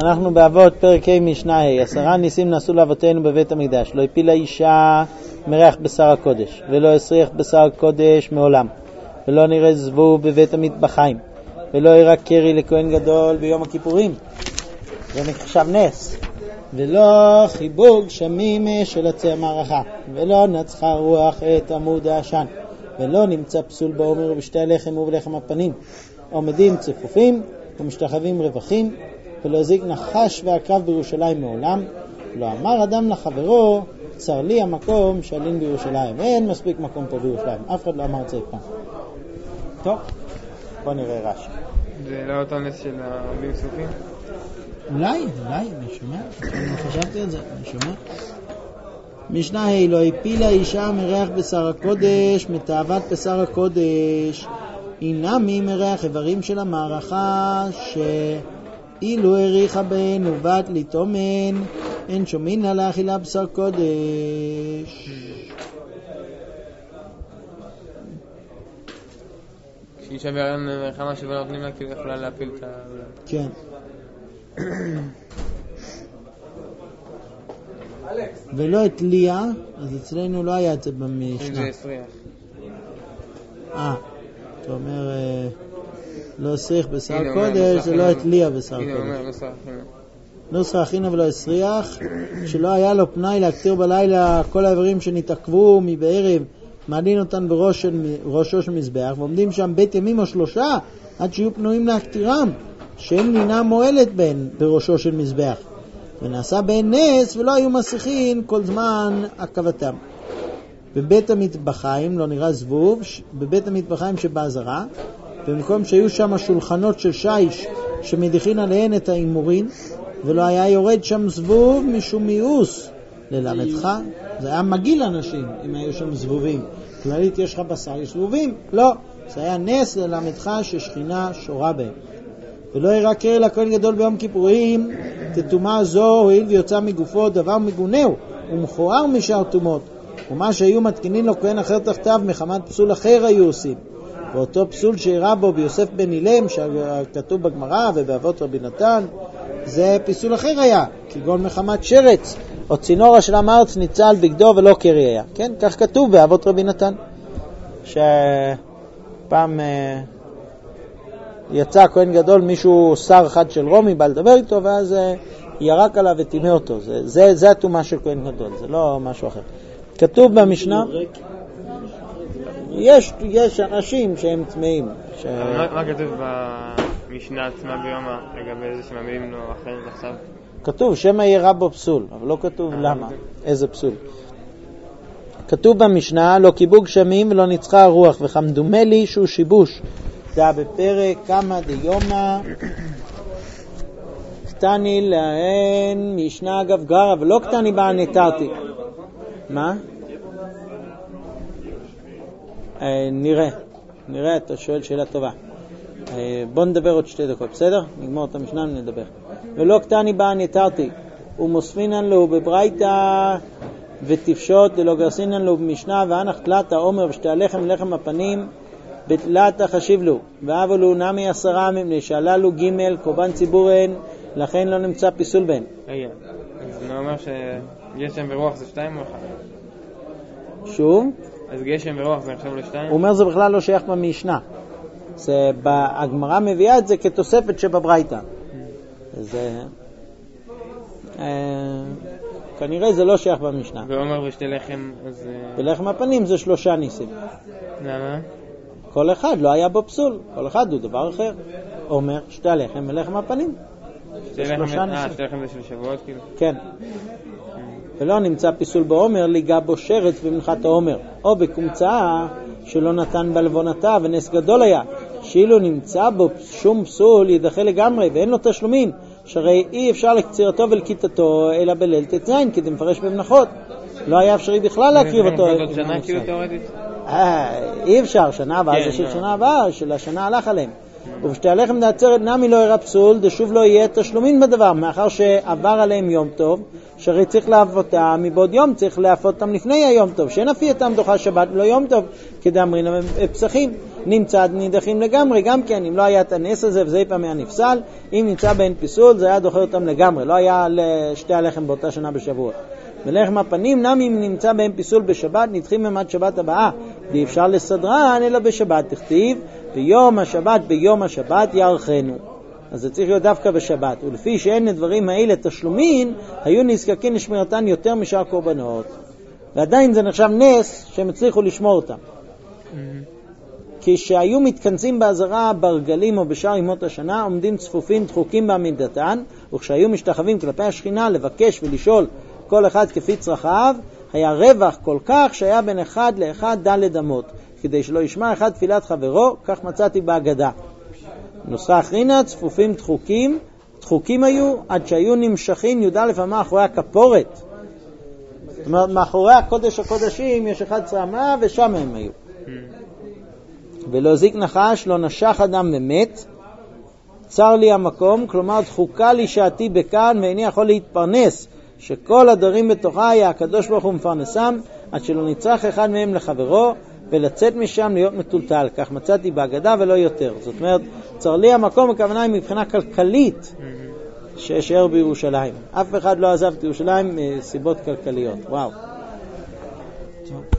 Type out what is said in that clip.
אנחנו באבות פרק ה' משנה ה' 10 ניסים נעשו לאבותינו בבית המקדש. לא הפילה אישה מריח בשר הקודש, ולא הסריח בשר הקודש מעולם, ולא נראה זבוב בבית המטבחיים, ולא ירק קרי לכהן גדול ביום הכיפורים, זה נחשב נס, ולא חיבוג שמים של עצי המערכה, ולא נצחה רוח את עמוד העשן, ולא נמצא פסול בעומר ובשתי הלחם ובלחם הפנים, עומדים צפופים ומשתחווים רווחים, ולא הזיק נחש ועקרב בירושלים מעולם. לא אמר אדם לחברו, צר לי המקום שעלין בירושלים. אין מספיק מקום פה בירושלים, אף אחד לא אמר את זה פעם. טוב, בוא נראה רש"י. זה לא אותו נס של העומדים צפופים? אולי, אני שומע, אני חשבתי על זה, אני שומע. משנה ה' לא הפילה אישה מריח בשר הקודש מתאוות בשר הקודש, אינמי מריח איברים של המערכה שאילו הריחה בהן ובת לתומן, אין שומין לה לאכילה בשר קודש. כשאישה בהריון מלחמה שבא נותנים לה כאילו יכולה להפיל את ה... כן. ולא את ליה, אז אצלנו לא היה את זה במשנה. זה הסריח. אתה אומר לא הסריח בשר קודש, זה לא את ליה בשר קודש. לא סרחינה ולא הסריח, שלא היה לו פנאי להקטיר בלילה כל האיברים שנתעכבו מבערב, מעלין אותן בראשו של מזבח, ועומדים שם בית ימים או 3 עד שיהיו פנויים להקטירם, שאין לינה מועלת בהן בראשו של מזבח, ונעשה בהן נס ולא היו מסיכין כל זמן עקבתם. בבית המטבחיים לא נראה זבוב, בבית המטבחיים שבעזרה, במקום שהיו שם שולחנות של שיש שמדיחין עליהן את האימורין, ולא היה יורד שם זבוב משום מיאוס. ללמדך, זה היה מגיל אנשים אם היו שם זבובים. כללית יש לך בשר, יש זבובים? לא, זה היה נס ללמדך ששכינה שורה בהם. ולא יראה קרי לכהן גדול ביום כיפורים, תטומאה זו הועיל ויוצא מגופו דבר מגונהו ומכוער משאר טומאות, ומה שהיו מתקינים לו כהן אחר תחתיו מחמת פסול אחר היו עושים. ואותו פסול שהראה בו ביוסף בן אילם שכתוב בגמרא ובאבות רבי נתן, זה פסול אחר היה, כגון מחמת שרץ או צינורה של המארץ ניצל בגדו ולא קרי היה. כן, כך כתוב באבות רבי נתן, שפעם יצא כהן גדול, מישהו שר אחד של רומי בא לדבר איתו, ואז ירק עליו וטימא אותו. זה התומה של כהן גדול, זה לא משהו אחר. כתוב במשנה, יש אנשים שהם טמאים. מה כתוב במשנה עצמה ביומא לגבי זה שמעמידים לו אחרת עכשיו? כתוב שמא יראה בו פסול, אבל לא כתוב למה, איזה פסול. כתוב במשנה, לא קיבוג שמים ולא נצחה הרוח, וכמדומה לי שהוא שיבוש. זה בפרק כמה דיומא, קטני להן משנה אגב גרה, ולא קטני בה נתרתי. מה? נראה, אתה שואל שאלה טובה. בוא נדבר עוד 2 דקות, בסדר? נגמור את המשנה ונדבר. ולא קטני בה נתרתי, ומוספינן לו בברייתא ותפשוט, ולא גרסינן לו במשנה, ואנח תלת העומר ושתי הלחם לחם הפנים, בתלת החשיב לו, ואבו לו נמי 10 מפני שעלה לו ג' קורבן ציבורן, לכן לא נמצא פיסול בן. אז זה אומר שגשם ורוח זה 2 או 1? שוב? אז גשם ורוח זה נחשב ל2? הוא אומר זה בכלל לא שייך במשנה. הגמרא מביאה את זה כתוספת שבברייתא. כנראה זה לא שייך במשנה. ואומר ושתי לחם, אז... בלחם הפנים זה 3 ניסים. למה? כל אחד לא היה בו פסול, כל אחד הוא דבר אחר. אומר 2 לחם ולחם הפנים. 2 לחם זה של שבועות כאילו? כן. ולא נמצא פיסול בעומר ליגע בו שרץ במנחת העומר, או בקומצאה שלא נתן בלבונתה ונס גדול היה, שאילו נמצא בו שום פסול ידחה לגמרי ואין לו תשלומים, שהרי אי אפשר לקצירתו ולקיטתו אלא בליל תצאין, כי זה מפרש במנחות. לא היה אפשרי בכלל להקריב אותו. זה שנה כאילו תיאורטית? אי אפשר, שנה הבאה זה של שנה הבאה, של השנה הלך עליהם. ובשתי הלחם דעצרת נמי לא יראה פסול, דשוב לא יהיה תשלומין בדבר, מאחר שעבר עליהם יום טוב, שהרי צריך להפותם מבעוד יום, צריך להפותם לפני היום טוב, שנפי אותם דוחה שבת לא יום טוב, כדאמרין פסחים. נמצא נידחים לגמרי, גם כן, אם לא היה את הנס הזה, וזה פעם היה נפסל, אם נמצא בהן פיסול, זה היה דוחה אותם לגמרי, לא היה לשתי הלחם באותה שנה בשבוע. בלחם הפנים, נמי אם נמצא בהן פיסול בשבת, נדחים ממד שבת הבאה, ואי אפשר לסדרן, אלא בשבת תכתיב, ביום השבת ירחנו. אז זה צריך להיות דווקא בשבת, ולפי שאין הדברים האלה תשלומין, היו נזקקים לשמירתן יותר משאר קורבנות. ועדיין זה נחשב נס שהם הצליחו לשמור אותם. כשהיו מתכנסים בעזרה ברגלים או בשאר ימות השנה, עומדים צפופים דחוקים בעמידתן, וכשהיו משתחווים כלפי השכינה לבקש ולשאול כל אחד כפי צרכיו, היה רווח כל כך שהיה בין אחד לאחד ד' אמות, כדי שלא ישמע אחד תפילת חברו, כך מצאתי בהגדה. נוסחה אחרינה, צפופים דחוקים היו, עד שהיו נמשכים י"א אמה אחורי הכפורת. זאת אומרת, מאחורי הקודש הקודשים יש 11 אמה ושם הם היו. ולא זיק נחש, לא נשך אדם ומת, צר לי המקום, כלומר דחוקה לי שעתי בכאן ואיני יכול להתפרנס, שכל הדרים בתוכה היה הקדוש ברוך הוא מפרנסם, עד שלא נצטרך אחד מהם לחברו, ולצאת משם להיות מטולטל, כך מצאתי בהגדה ולא יותר. זאת אומרת, צר לי המקום, הכוונה היא מבחינה כלכלית, שישאר בירושלים. אף אחד לא עזב את ירושלים מסיבות כלכליות. וואו.